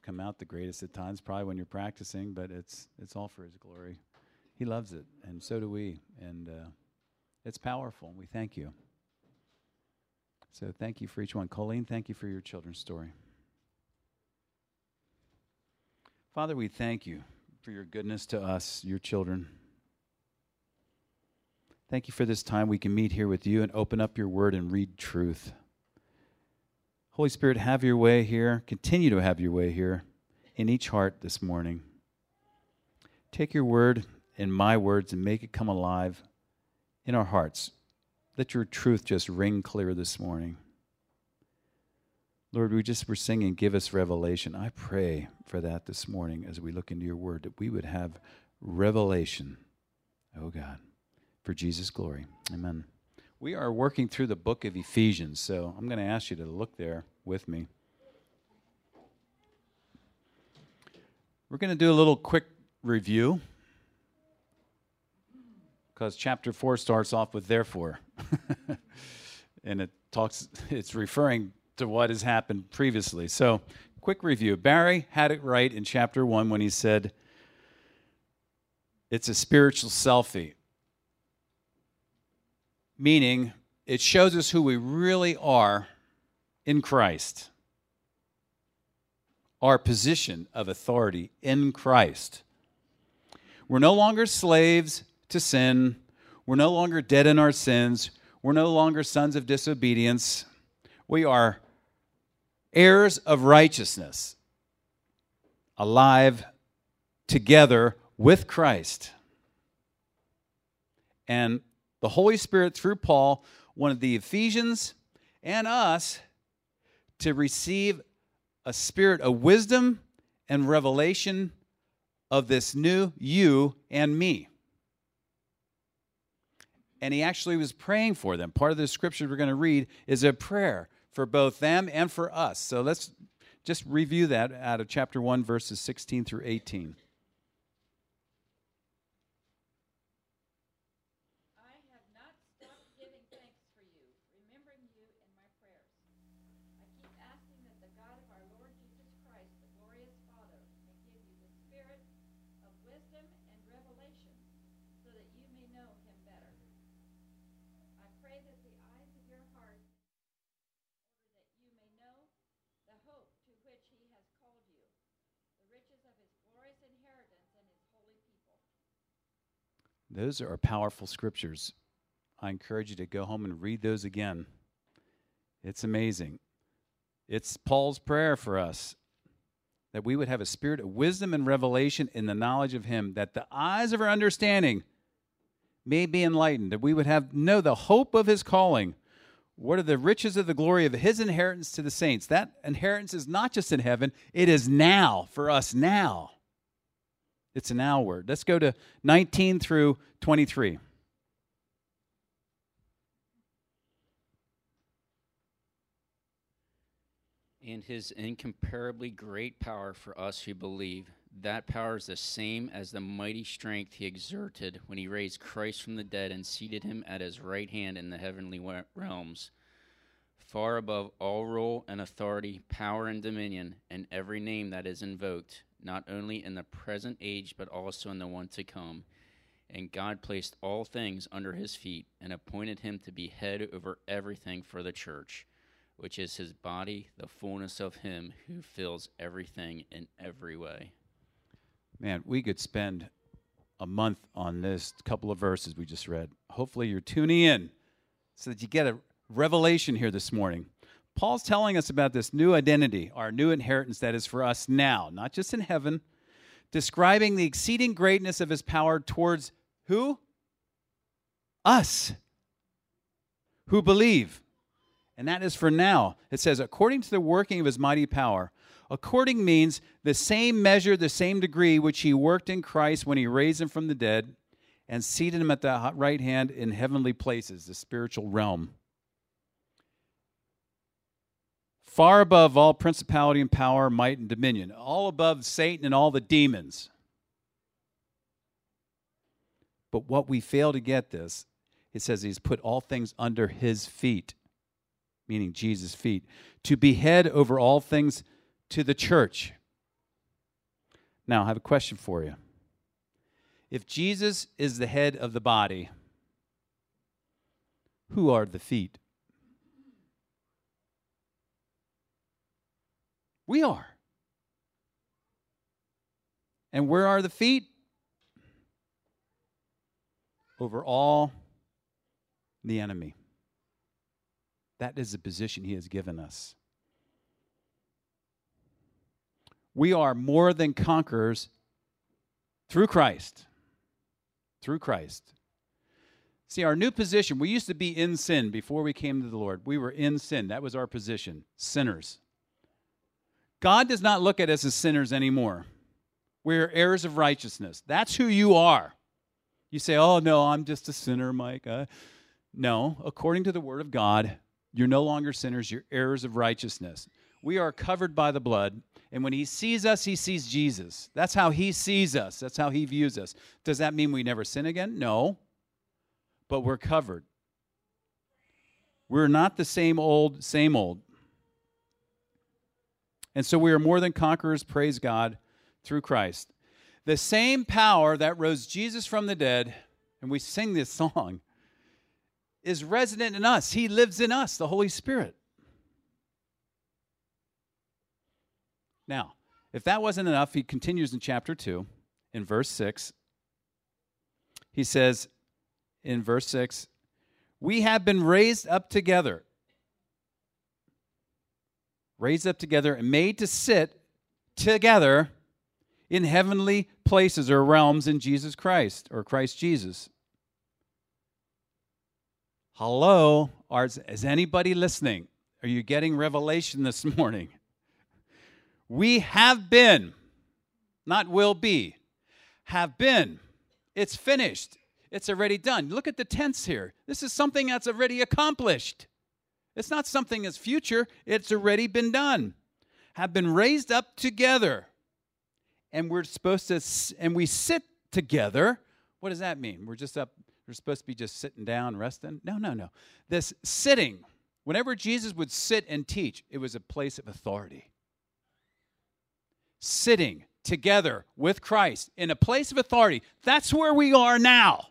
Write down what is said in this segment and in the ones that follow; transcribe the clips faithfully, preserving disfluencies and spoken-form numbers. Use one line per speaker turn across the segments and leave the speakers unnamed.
come out the greatest at times, probably when you're practicing, but it's it's all for His glory. He loves it, and so do we, and uh, it's powerful, and we thank you. So thank you for each one. Colleen, thank you for your children's story. Father, we thank you for your goodness to us, your children. Thank you for this time we can meet here with you and open up your word and read truth. Holy Spirit, have your way here. Continue to have your way here in each heart this morning. Take your word and my words and make it come alive in our hearts. Let your truth just ring clear this morning. Lord, we just were singing, give us revelation. I pray for that this morning as we look into your word, that we would have revelation, oh God, for Jesus' glory. Amen. We are working through the book of Ephesians, so I'm going to ask you to look there with me. We're going to do a little quick review because chapter four starts off with therefore. And it talks, it's referring to what has happened previously. So, quick review. Barry had it right in chapter one when he said it's a spiritual selfie. Meaning, it shows us who we really are in Christ. Our position of authority in Christ. We're no longer slaves to sin. We're no longer dead in our sins. We're no longer sons of disobedience. We are heirs of righteousness, alive together with Christ. And the Holy Spirit, through Paul, wanted the Ephesians and us to receive a spirit of wisdom and revelation of this new you and me. And he actually was praying for them. Part of the scripture we're going to read is a prayer for both them and for us. So let's just review that out of chapter one, verses sixteen through eighteen. Those are powerful scriptures. I encourage you to go home and read those again. It's amazing. It's Paul's prayer for us, that we would have a spirit of wisdom and revelation in the knowledge of him, that the eyes of our understanding may be enlightened, that we would have know the hope of his calling. What are the riches of the glory of his inheritance to the saints? That inheritance is not just in heaven, it is now, for us now. It's an now word. Let's go to nineteen through twenty-three.
And his incomparably great power for us who believe, that power is the same as the mighty strength he exerted when he raised Christ from the dead and seated him at his right hand in the heavenly realms, far above all rule and authority, power and dominion, and every name that is invoked, not only in the present age, but also in the one to come. And God placed all things under his feet and appointed him to be head over everything for the church, which is his body, the fullness of him who fills everything in every way.
Man, we could spend a month on this couple of verses we just read. Hopefully you're tuning in so that you get a revelation here this morning. Paul's telling us about this new identity, our new inheritance that is for us now, not just in heaven, describing the exceeding greatness of his power towards who? Us, who believe. And that is for now. It says, according to the working of his mighty power. According means the same measure, the same degree which he worked in Christ when he raised him from the dead and seated him at the right hand in heavenly places, the spiritual realm. Far above all principality and power, might and dominion. All above Satan and all the demons. But what we fail to get this, it says he's put all things under his feet, meaning Jesus' feet, to be head over all things to the church. Now, I have a question for you. If Jesus is the head of the body, who are the feet? We are. And where are the feet? Over all the enemy. That is the position he has given us. We are more than conquerors through Christ. Through Christ. See, our new position, we used to be in sin before we came to the Lord. We were in sin. That was our position, sinners. God does not look at us as sinners anymore. We're heirs of righteousness. That's who you are. You say, oh, no, I'm just a sinner, Mike. Uh, no, according to the Word of God, you're no longer sinners. You're heirs of righteousness. We are covered by the blood. And when he sees us, he sees Jesus. That's how he sees us. That's how he views us. Does that mean we never sin again? No. But we're covered. We're not the same old, same old. And so we are more than conquerors, praise God, through Christ. The same power that rose Jesus from the dead, and we sing this song, is resident in us. He lives in us, the Holy Spirit. Now, if that wasn't enough, he continues in chapter two, in verse six. He says, in verse six, we have been raised up together. Raised up together and made to sit together in heavenly places or realms in Jesus Christ, or Christ Jesus. Hello? Are, is anybody listening? Are you getting revelation this morning? We have been, not will be, have been. It's finished. It's already done. Look at the tense here. This is something that's already accomplished. It's not something that's future. It's already been done. Have been raised up together. And we're supposed to, and we sit together. What does that mean? We're just up, we're supposed to be just sitting down, resting? No, no, no. This sitting, whenever Jesus would sit and teach, it was a place of authority. Sitting together with Christ in a place of authority. That's where we are now.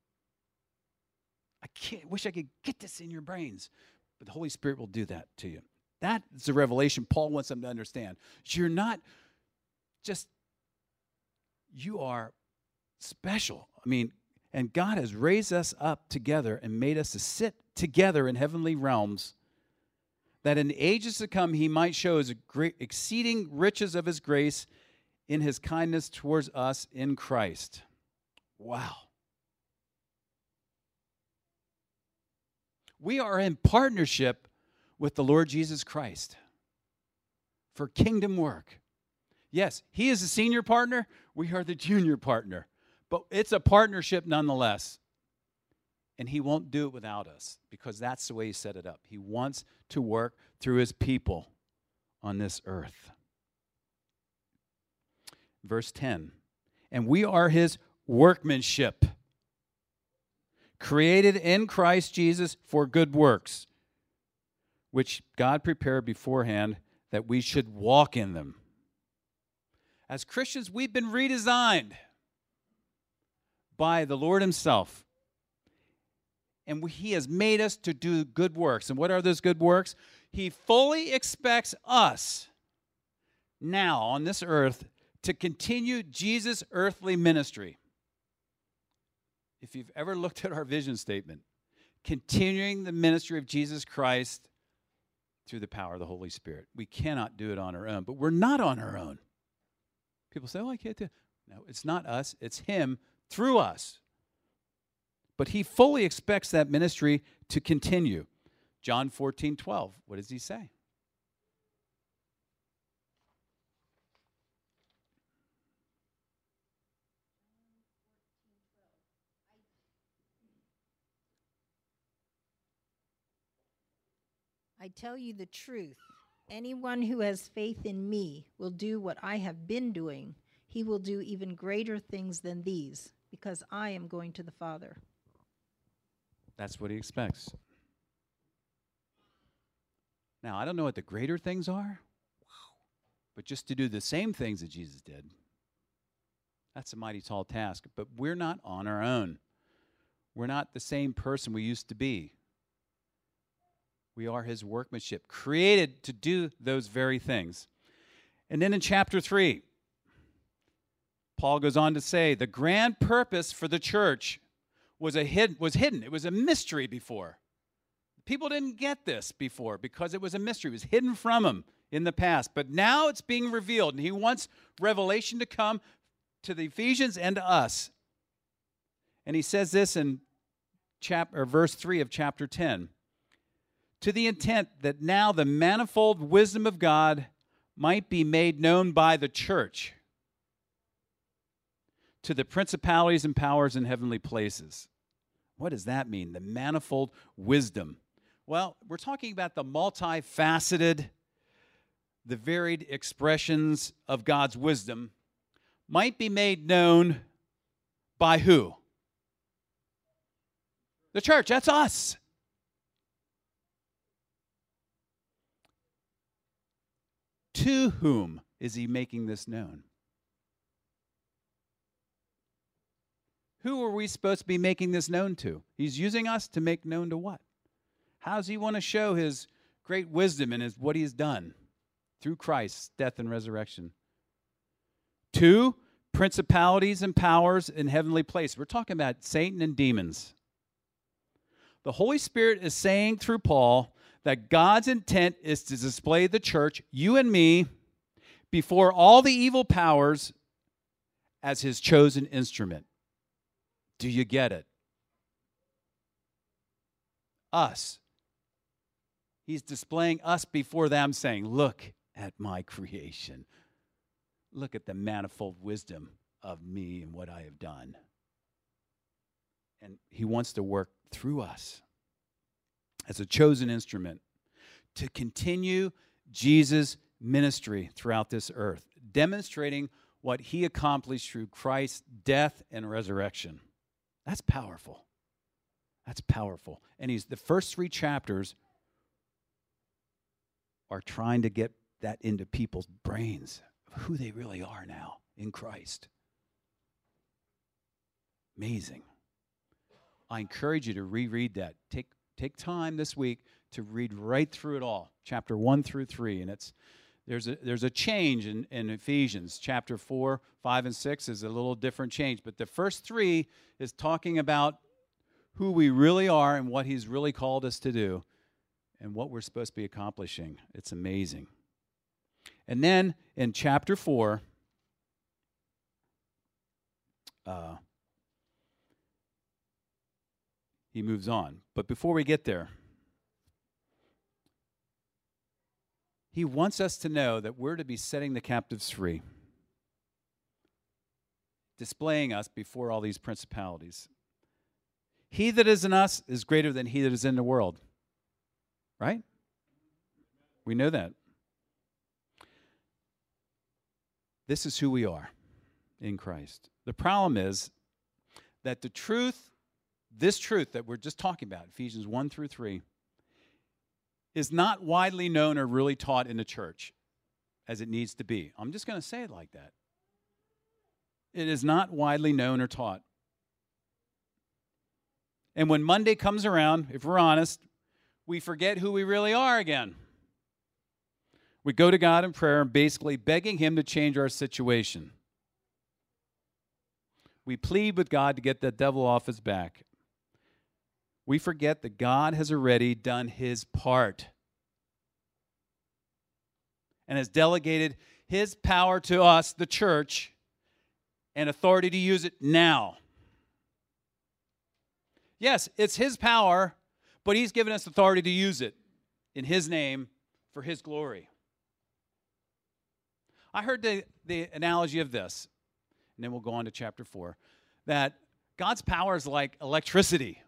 I can't, wish I could get this in your brains, but the Holy Spirit will do that to you. That is the revelation Paul wants them to understand. You're not just, you are special. I mean, and God has raised us up together and made us to sit together in heavenly realms, that in ages to come he might show his great, exceeding riches of his grace in his kindness towards us in Christ. Wow. We are in partnership with the Lord Jesus Christ for kingdom work. Yes, he is the senior partner. We are the junior partner. But it's a partnership nonetheless. And he won't do it without us because that's the way he set it up. He wants to work through his people on this earth. Verse ten, and we are his workmanship, created in Christ Jesus for good works, which God prepared beforehand that we should walk in them. As Christians, we've been redesigned by the Lord himself. And he has made us to do good works. And what are those good works? He fully expects us now on this earth to continue Jesus' earthly ministry. If you've ever looked at our vision statement, continuing the ministry of Jesus Christ through the power of the Holy Spirit. We cannot do it on our own, but we're not on our own. People say, oh, I can't do it. No, it's not us. It's him through us. But he fully expects that ministry to continue. John fourteen twelve, what does he say?
I tell you the truth. Anyone who has faith in me will do what I have been doing. He will do even greater things than these, because I am going to the Father.
That's what he expects. Now, I don't know what the greater things are, but just to do the same things that Jesus did, That's a mighty tall task, but we're not on our own. We're not the same person we used to be. We are his workmanship, created to do those very things. And then in chapter three, Paul goes on to say, the grand purpose for the church was, a hid- was hidden. It was a mystery before. People didn't get this before because it was a mystery. It was hidden from them in the past. But now it's being revealed, and he wants revelation to come to the Ephesians and to us. And he says this in chapter, or verse three of chapter ten. To the intent that now the manifold wisdom of God might be made known by the church to the principalities and powers in heavenly places. What does that mean? The manifold wisdom. Well, we're talking about the multifaceted, the varied expressions of God's wisdom might be made known by who? The church. That's us. To whom is he making this known? Who are we supposed to be making this known to? He's using us to make known to what? How does he want to show his great wisdom and his, what he's done through Christ's death and resurrection? To principalities and powers in heavenly places. We're talking about Satan and demons. The Holy Spirit is saying through Paul that God's intent is to display the church, you and me, before all the evil powers as his chosen instrument. Do you get it? Us. He's displaying us before them, saying, look at my creation. Look at the manifold wisdom of me and what I have done. And he wants to work through us as a chosen instrument to continue Jesus' ministry throughout this earth, demonstrating what he accomplished through Christ's death and resurrection. That's powerful. That's powerful. And he's the first three chapters are trying to get that into people's brains of who they really are now in Christ. Amazing. I encourage you to reread that. Take take time this week to read right through it all, chapter one through three. And it's there's a there's a change in, in Ephesians. Chapter four, five, and six is a little different change. But the first three is talking about who we really are and what he's really called us to do and what we're supposed to be accomplishing. It's amazing. And then in chapter four, uh, he moves on. But before we get there, he wants us to know that we're to be setting the captives free, displaying us before all these principalities. He that is in us is greater than he that is in the world. Right? We know that. This is who we are in Christ. The problem is that the truth, this truth that we're just talking about, Ephesians one through three, is not widely known or really taught in the church as it needs to be. I'm just going to say it like that. It is not widely known or taught. And when Monday comes around, if we're honest, we forget who we really are again. We go to God in prayer and basically begging him to change our situation. We plead with God to get the devil off his back. We forget that God has already done his part and has delegated his power to us, the church, and authority to use it now. Yes, it's his power, but he's given us authority to use it in his name for his glory. I heard the, the analogy of this, and then we'll go on to chapter four, that God's power is like electricity.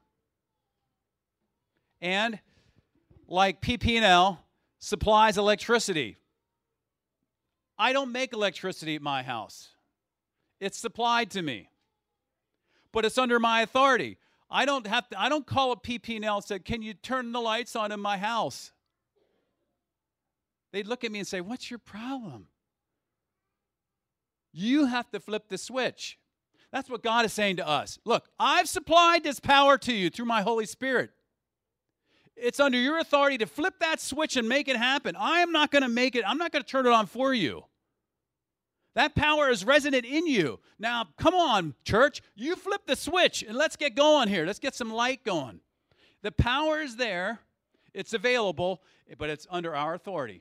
And like P P and L supplies electricity. I don't make electricity at my house. It's supplied to me. But it's under my authority. I don't have to, I don't call up P P and L and say, "Can you turn the lights on in my house?" They'd look at me and say, "What's your problem?" You have to flip the switch. That's what God is saying to us. Look, I've supplied this power to you through my Holy Spirit. It's under your authority to flip that switch and make it happen. I am not going to make it. I'm not going to turn it on for you. That power is resident in you. Now, come on, church. You flip the switch and let's get going here. Let's get some light going. The power is there. It's available, but it's under our authority.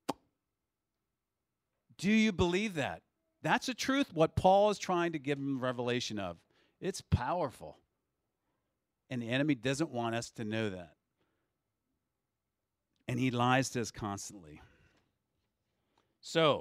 Do you believe that? That's the truth, what Paul is trying to give him revelation of. It's powerful. And the enemy doesn't want us to know that. And he lies to us constantly. So,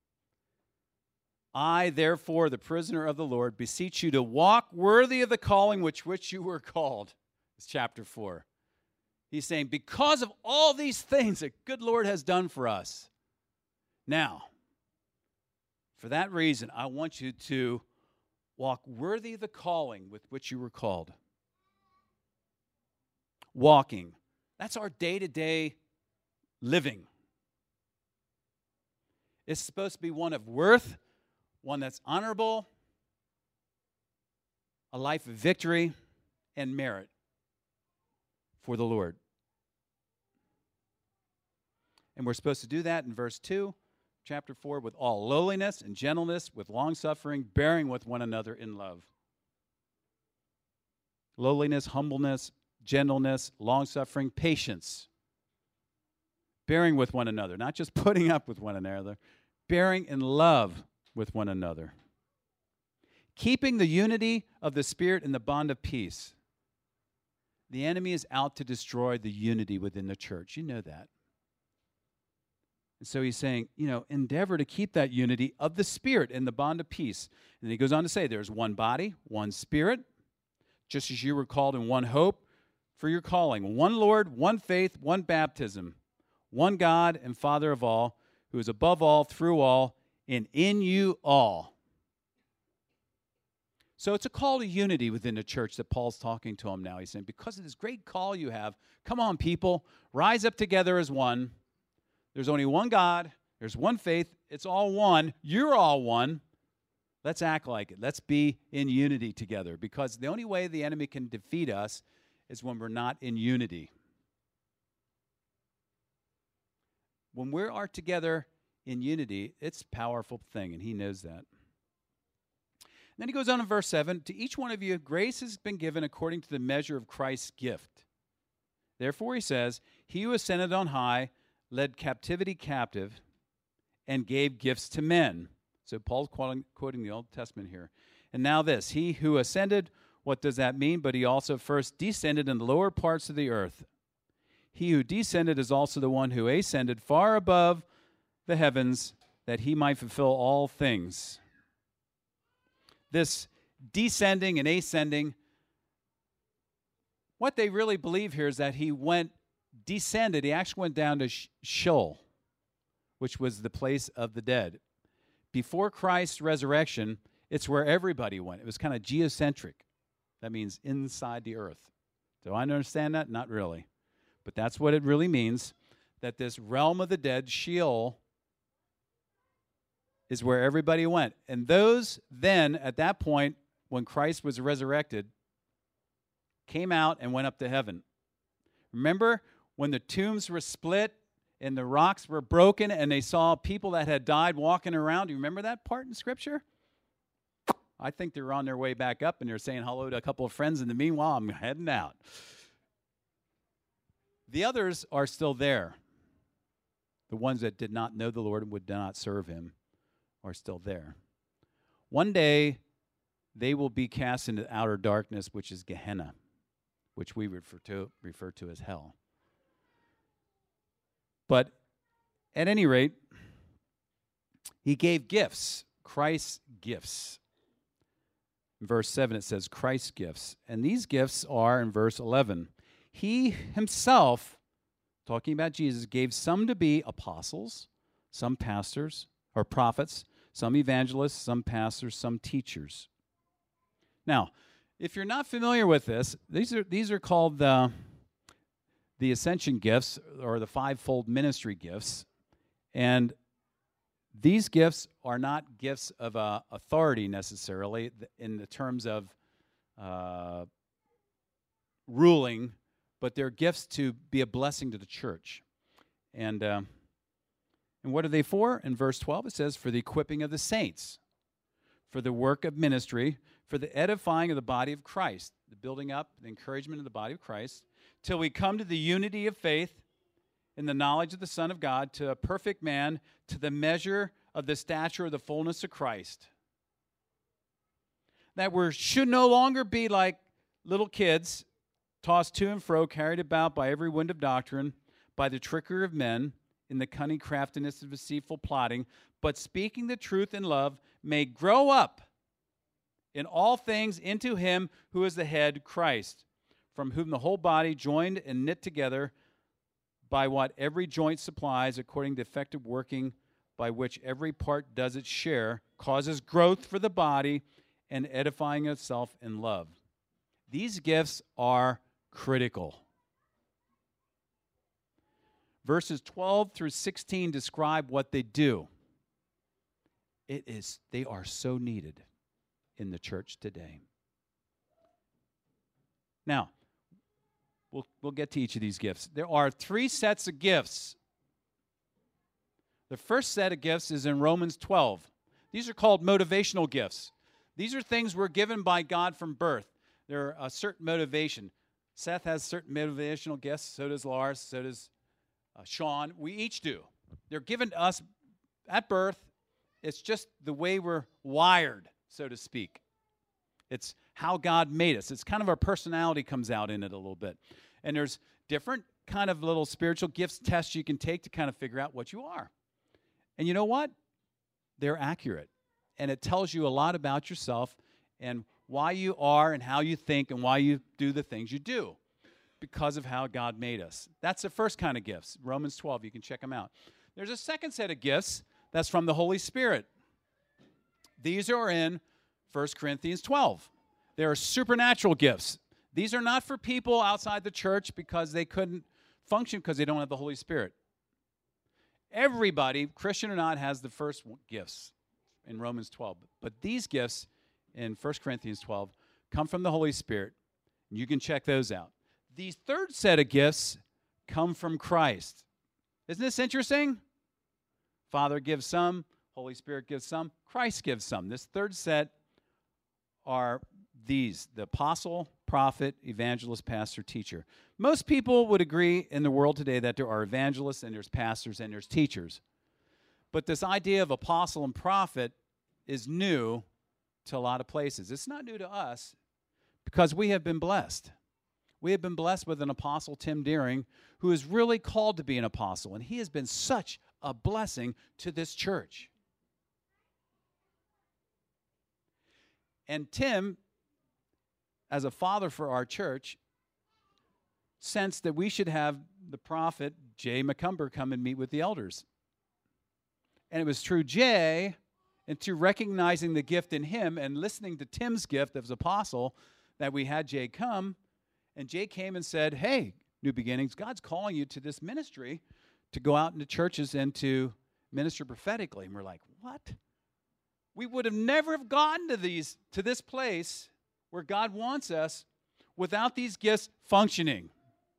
I, therefore, the prisoner of the Lord, beseech you to walk worthy of the calling which which you were called. It's chapter four. He's saying, because of all these things that good Lord has done for us. Now, for that reason, I want you to walk worthy of the calling with which you were called. Walking. That's our day-to-day living. It's supposed to be one of worth, one that's honorable, a life of victory and merit for the Lord. And we're supposed to do that in verse two, chapter four, with all lowliness and gentleness, with long-suffering, bearing with one another in love. Lowliness, humbleness, gentleness, long-suffering, patience. Bearing with one another, not just putting up with one another, bearing in love with one another. Keeping the unity of the Spirit in the bond of peace. The enemy is out to destroy the unity within the church. You know that. And so he's saying, you know, endeavor to keep that unity of the Spirit in the bond of peace. And he goes on to say, there's one body, one Spirit, just as you were called in one hope for your calling. One Lord, one faith, one baptism, one God and Father of all, who is above all, through all, and in you all. So it's a call to unity within the church that Paul's talking to them now. He's saying, because of this great call you have, come on, people, rise up together as one. There's only one God. There's one faith. It's all one. You're all one. Let's act like it. Let's be in unity together, because the only way the enemy can defeat us is when we're not in unity. When we are together in unity, it's a powerful thing, and he knows that. And then he goes on in verse seven, to each one of you grace has been given according to the measure of Christ's gift. Therefore, he says, he who ascended on high led captivity captive and gave gifts to men. So Paul's quoting, quoting the Old Testament here. And now this, he who ascended, what does that mean? But he also first descended in the lower parts of the earth. He who descended is also the one who ascended far above the heavens, that he might fulfill all things. This descending and ascending, what they really believe here is that he went, descended, he actually went down to Sheol, which was the place of the dead. Before Christ's resurrection, it's where everybody went. It was kind of geocentric. That means inside the earth. Do I understand that? Not really. But that's what it really means, that this realm of the dead, Sheol, is where everybody went. And those then, at that point, when Christ was resurrected, came out and went up to heaven. Remember when the tombs were split and the rocks were broken and they saw people that had died walking around? Do you remember that part in Scripture? I think they were on their way back up and they're saying hello to a couple of friends. In the meanwhile, I'm heading out. The others are still there. The ones that did not know the Lord and would not serve him are still there. One day, they will be cast into outer darkness, which is Gehenna, which we refer to, refer to as hell. But at any rate, he gave gifts, Christ's gifts. In verse seven, it says Christ's gifts. And these gifts are, in verse eleven, he himself, talking about Jesus, gave some to be apostles, some pastors or prophets, some evangelists, some pastors, some teachers. Now, if you're not familiar with this, these are these are called the, the ascension gifts or the fivefold ministry gifts. And These gifts are not gifts of uh, authority necessarily in the terms of uh, ruling, but they're gifts to be a blessing to the church. And, uh, and what are they for? In verse twelve, it says, for the equipping of the saints, for the work of ministry, for the edifying of the body of Christ, the building up, the encouragement of the body of Christ, till we come to the unity of faith in the knowledge of the Son of God, to a perfect man, to the measure of the stature of the fullness of Christ. That we should no longer be like little kids, tossed to and fro, carried about by every wind of doctrine, by the trickery of men, in the cunning craftiness of deceitful plotting, but speaking the truth in love, may grow up in all things into him who is the head, Christ, from whom the whole body, joined and knit together by what every joint supplies, according to effective working by which every part does its share, causes growth for the body and edifying itself in love. These gifts are critical. Verses twelve through sixteen describe what they do. It is, they are so needed in the church today. Now, we'll, we'll get to each of these gifts. There are three sets of gifts. The first set of gifts is in Romans twelve. These are called motivational gifts. These are things we're given by God from birth. They're a certain motivation. Seth has certain motivational gifts, so does Lars, so does uh, Sean. We each do. They're given to us at birth. It's just the way we're wired, so to speak. It's how God made us. It's kind of our personality comes out in it a little bit. And there's different kind of little spiritual gifts tests you can take to kind of figure out what you are. And you know what? They're accurate. And it tells you a lot about yourself and why you are and how you think and why you do the things you do because of how God made us. That's the first kind of gifts. Romans twelve, you can check them out. There's a second set of gifts that's from the Holy Spirit. These are in First Corinthians twelve. They are supernatural gifts. These are not for people outside the church because they couldn't function because they don't have the Holy Spirit. Everybody, Christian or not, has the first gifts in Romans twelve. But these gifts in First Corinthians twelve come from the Holy Spirit. You can check those out. The third set of gifts come from Christ. Isn't this interesting? Father gives some, Holy Spirit gives some, Christ gives some. This third set are these, the apostle, prophet, evangelist, pastor, teacher. Most people would agree in the world today that there are evangelists and there's pastors and there's teachers. But this idea of apostle and prophet is new to a lot of places. It's not new to us because we have been blessed. We have been blessed with an apostle, Tim Deering, who is really called to be an apostle, and he has been such a blessing to this church. And Tim, as a father for our church, sensed that we should have the prophet, Jay McCumber, come and meet with the elders. And it was through Jay and through recognizing the gift in him and listening to Tim's gift as apostle that we had Jay come. And Jay came and said, hey, New Beginnings, God's calling you to this ministry to go out into churches and to minister prophetically. And we're like, what? We would have never have gotten to these to this place where God wants us without these gifts functioning.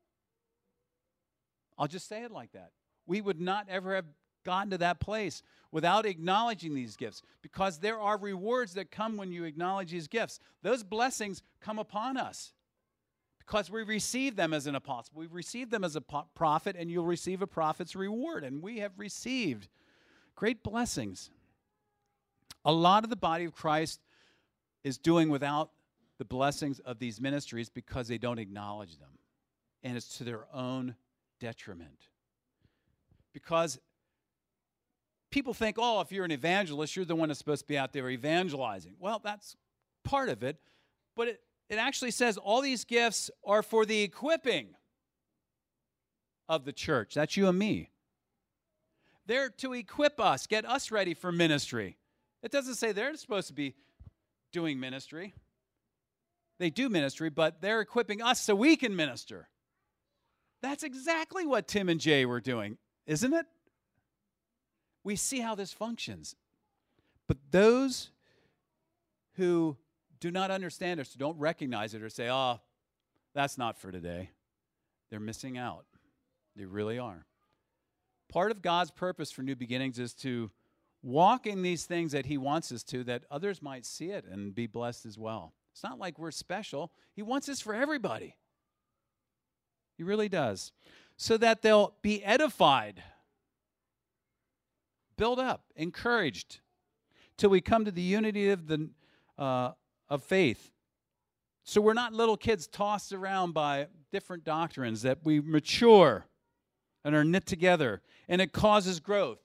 I'll just say it like that. We would not ever have gotten to that place without acknowledging these gifts, because there are rewards that come when you acknowledge these gifts. Those blessings come upon us because we receive them as an apostle. We receive them as a prophet, and you'll receive a prophet's reward, and we have received great blessings. A lot of the body of Christ is doing without the blessings of these ministries because they don't acknowledge them, and it's to their own detriment. Because people think, oh, if you're an evangelist, you're the one that's supposed to be out there evangelizing. Well, that's part of it, but it, it actually says all these gifts are for the equipping of the church. That's you and me. They're to equip us, get us ready for ministry. It doesn't say they're supposed to be doing ministry. They do ministry, but they're equipping us so we can minister. That's exactly what Tim and Jay were doing, isn't it? We see how this functions. But those who do not understand us, don't recognize it or say, oh, that's not for today, they're missing out. They really are. Part of God's purpose for New Beginnings is to walk in these things that he wants us to, that others might see it and be blessed as well. It's not like we're special. He wants this for everybody. He really does. So that they'll be edified, built up, encouraged, till we come to the unity of the uh, of faith. So we're not little kids tossed around by different doctrines, that we mature and are knit together, and it causes growth.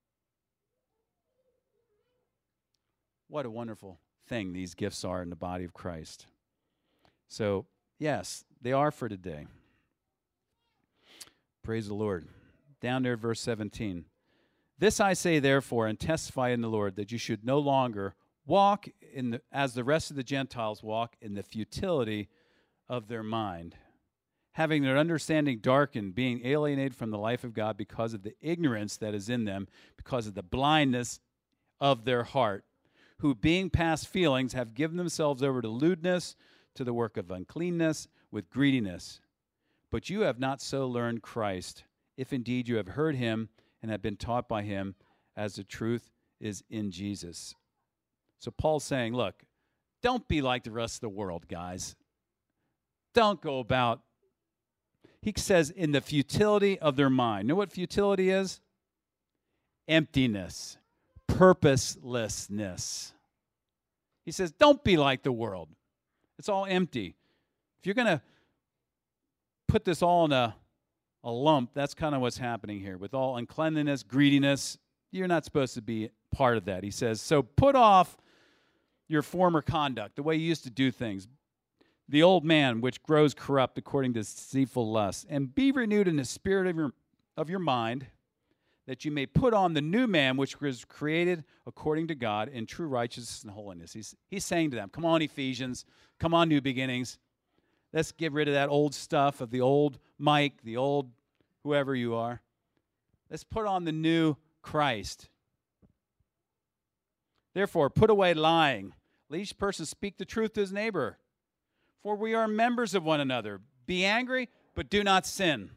What a wonderful thing these gifts are in the body of Christ. So, yes, they are for today. Praise the Lord. Down there, verse seventeen. This I say, therefore, and testify in the Lord, that you should no longer walk in the, as the rest of the Gentiles walk, in the futility of their mind, having their understanding darkened, being alienated from the life of God because of the ignorance that is in them, because of the blindness of their heart, who, being past feelings, have given themselves over to lewdness, to the work of uncleanness, with greediness. But you have not so learned Christ, if indeed you have heard him and have been taught by him, as the truth is in Jesus. So Paul's saying, look, don't be like the rest of the world, guys. Don't go about, he says, in the futility of their mind. Know what futility is? Emptiness, purposelessness. He says, don't be like the world. It's all empty. If you're going to put this all in a, a lump, that's kind of what's happening here. With all uncleanliness, greediness, you're not supposed to be part of that. He says, so put off your former conduct, the way you used to do things, the old man which grows corrupt according to deceitful lusts, and be renewed in the spirit of your, of your mind, that you may put on the new man which was created according to God in true righteousness and holiness. He's, he's saying to them, come on, Ephesians, come on, New Beginnings. Let's get rid of that old stuff of the old Mike, the old whoever you are. Let's put on the new Christ. Therefore, put away lying. Let each person speak the truth to his neighbor. For we are members of one another. Be angry, but do not sin.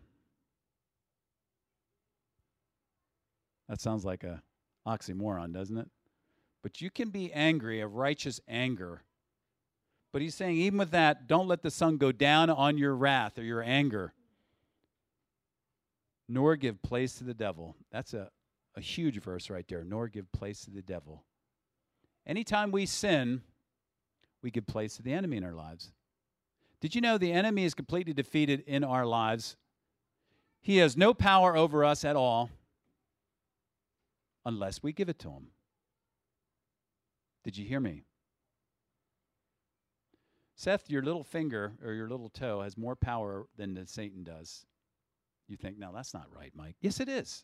That sounds like a oxymoron, doesn't it? But you can be angry, a righteous anger. But he's saying, even with that, don't let the sun go down on your wrath or your anger, nor give place to the devil. That's a, a huge verse right there. Nor give place to the devil. Anytime we sin, we give place to the enemy in our lives. Did you know the enemy is completely defeated in our lives? He has no power over us at all unless we give it to him. Did you hear me? Seth, your little finger or your little toe has more power than the Satan does. You think, no, that's not right, Mike. Yes, it is.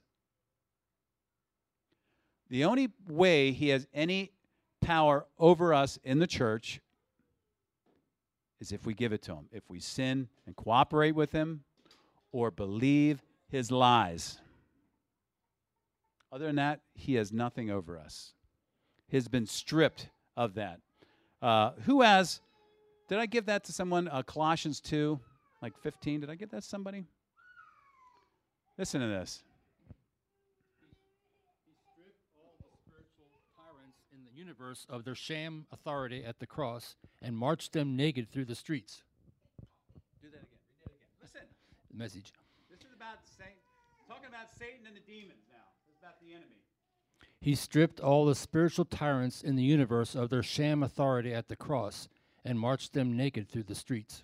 The only way he has any power over us in the church is if we give it to him. If we sin and cooperate with him or believe his lies. Other than that, he has nothing over us. He has been stripped of that. Uh, who has... Did I give that to someone? Uh, Colossians two, like fifteen. Did I give that to somebody? Listen to this.
He stripped all the spiritual tyrants in the universe of their sham authority at the cross and marched them naked through the streets.
Do that again. Read that again. Listen.
The message.
This is about Satan, talking about Satan and the demons now. This is about the enemy.
He stripped all the spiritual tyrants in the universe of their sham authority at the cross and marched them naked through the streets.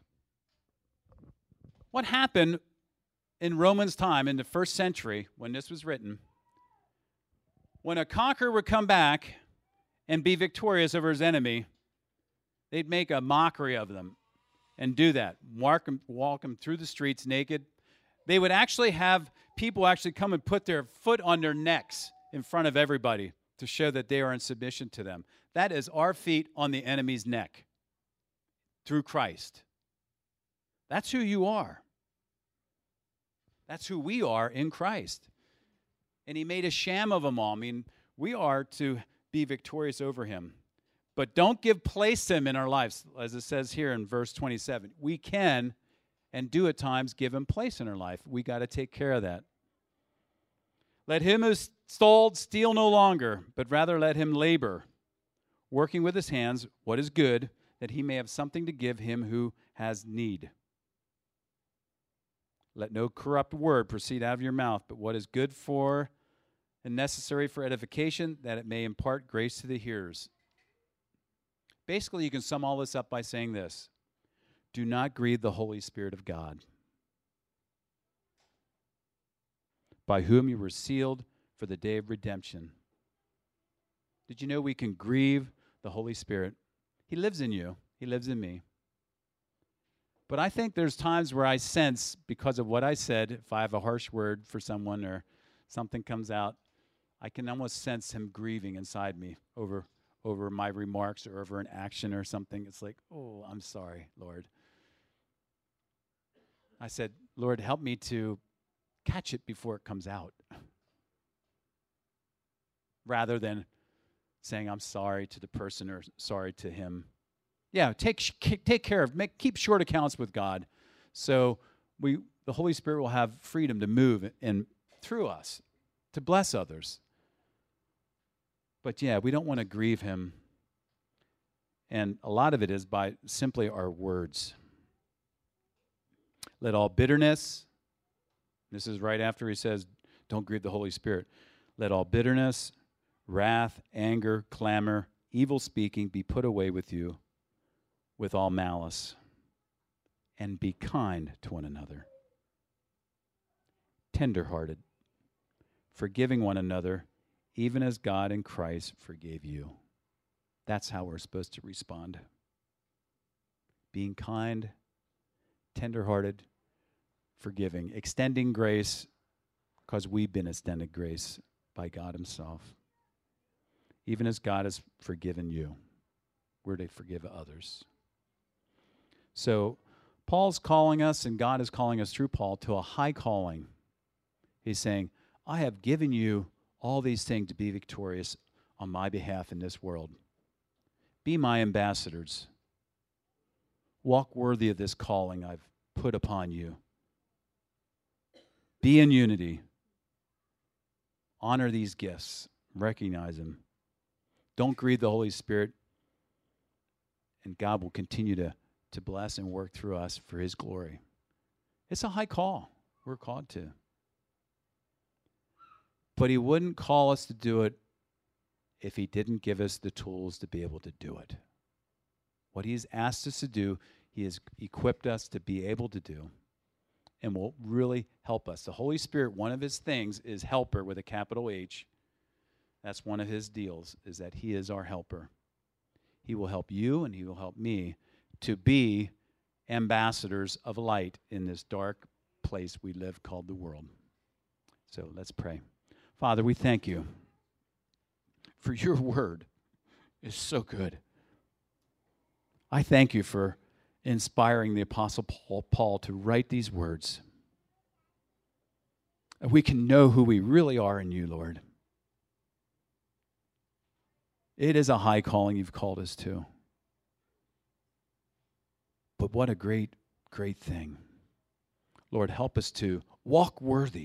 What happened in Romans' time, in the first century, when this was written, when a conqueror would come back and be victorious over his enemy, they'd make a mockery of them and do that, walk them, walk them through the streets naked. They would actually have people actually come and put their foot on their necks in front of everybody to show that they are in submission to them. That is our feet on the enemy's neck. Through Christ. That's who you are. That's who we are in Christ. and he made a sham of them all. I mean, we are to be victorious over him. But don't give place to him in our lives, as it says here in verse twenty-seven. We can and do at times give him place in our life. We got to take care of that. Let him who stole steal no longer, but rather let him labor, working with his hands what is good, that he may have something to give him who has need. Let no corrupt word proceed out of your mouth, but what is good for and necessary for edification, that it may impart grace to the hearers. Basically, you can sum all this up by saying this: do not grieve the Holy Spirit of God, by whom you were sealed for the day of redemption. Did you know we can grieve the Holy Spirit? He lives in you. He lives in me. But I think there's times where I sense, because of what I said, if I have a harsh word for someone or something comes out, I can almost sense him grieving inside me over over my remarks or over an action or something. It's like, oh, I'm sorry, Lord. I said, Lord, help me to catch it before it comes out, rather than saying I'm sorry to the person or sorry to him. Yeah, take sh- take care of, make keep short accounts with God, so we the Holy Spirit will have freedom to move in through us to bless others. But yeah, we don't want to grieve him, and a lot of it is by simply our words. Let all bitterness, this is right after he says, don't grieve the Holy Spirit. Let all bitterness, wrath, anger, clamor, evil speaking be put away with you, with all malice, and be kind to one another, tender-hearted, forgiving one another, even as God in Christ forgave you. That's how we're supposed to respond. Being kind, tender-hearted, forgiving, extending grace, because we've been extended grace by God himself. Even as God has forgiven you, we're to forgive others. So Paul's calling us, and God is calling us through Paul, to a high calling. He's saying, I have given you all these things to be victorious on my behalf in this world. Be my ambassadors. Walk worthy of this calling I've put upon you. Be in unity. Honor these gifts. Recognize them. Don't grieve the Holy Spirit, and God will continue to, to bless and work through us for his glory. It's a high call we're called to. But he wouldn't call us to do it if he didn't give us the tools to be able to do it. What he's asked us to do, he has equipped us to be able to do, and will really help us. The Holy Spirit, one of his things is helper with a capital H. That's one of his deals, is that he is our helper. He will help you and he will help me to be ambassadors of light in this dark place we live called the world. So let's pray. Father, we thank you for your word is so good. I thank you for inspiring the Apostle Paul, Paul to write these words. And we can know who we really are in you, Lord. It is a high calling you've called us to. But what a great, great thing. Lord, help us to walk worthy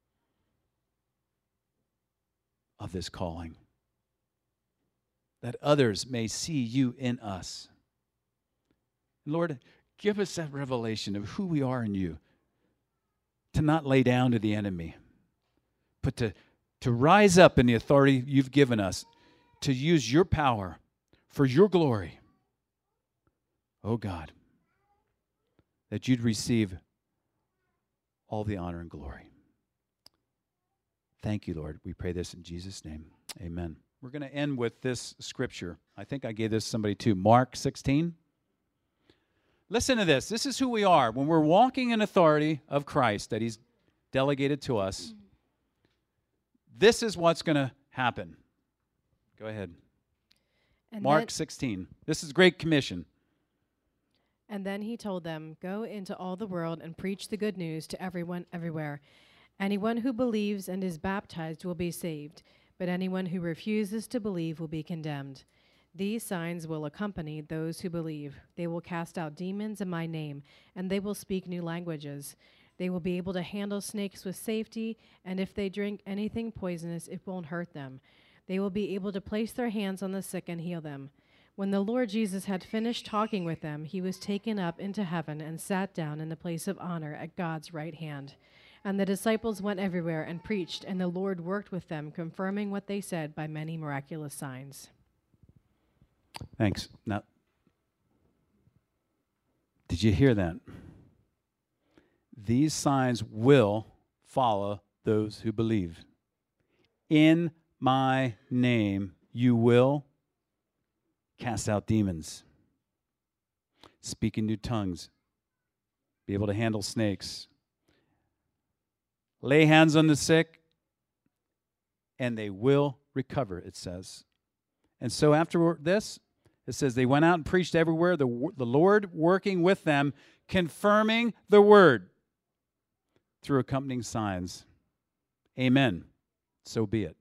of this calling, that others may see you in us. Lord, give us that revelation of who we are in you, to not lay down to the enemy, but to, to rise up in the authority you've given us, to use your power for your glory. Oh God, that you'd receive all the honor and glory. Thank you, Lord. We pray this in Jesus' name. Amen. We're going to end with this scripture. I think I gave this to somebody too. Mark sixteen. Listen to this. This is who we are. When we're walking in authority of Christ that he's delegated to us, this is what's going to happen. Go ahead.
And
Mark
then,
sixteen. This is Great Commission.
and then he told them, "Go into all the world and preach the good news to everyone everywhere. Anyone who believes and is baptized will be saved, but anyone who refuses to believe will be condemned. These signs will accompany those who believe. They will cast out demons in my name, and they will speak new languages. They will be able to handle snakes with safety, and if they drink anything poisonous, it won't hurt them. They will be able to place their hands on the sick and heal them. When the Lord Jesus had finished talking with them, he was taken up into heaven and sat down in the place of honor at God's right hand. And the disciples went everywhere and preached, and the Lord worked with them, confirming what they said by many miraculous signs.
Thanks. Now, did you hear that? These signs will follow those who believe. In my name, you will cast out demons, speak in new tongues, be able to handle snakes, lay hands on the sick, and they will recover, it says. And so after this, it says they went out and preached everywhere, the, the Lord working with them, confirming the word through accompanying signs. Amen. So be it.